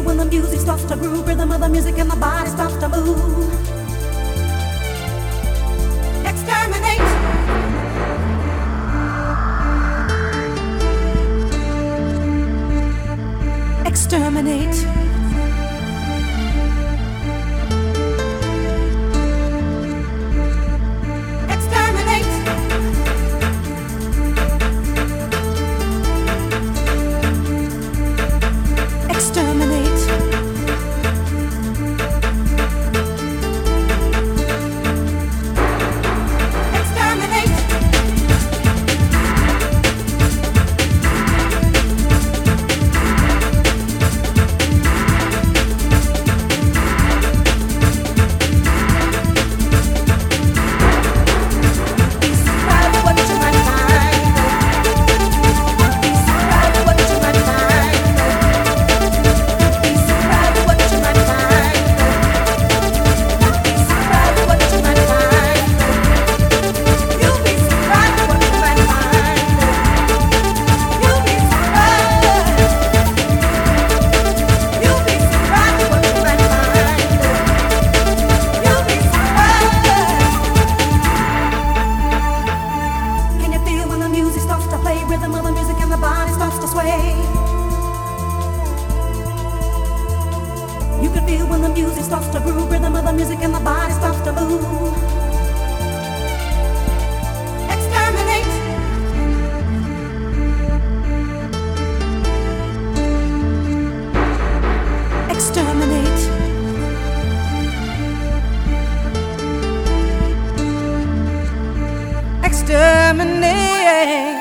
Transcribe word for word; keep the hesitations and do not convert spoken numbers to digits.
when the music starts to groove, rhythm of the music and the body starts to move. Exterminate. Exterminate. Rhythm of the music and the body starts to sway. You can feel when the music starts to groove, rhythm of the music and the body starts to move. Exterminate. Exterminate. Exterminate.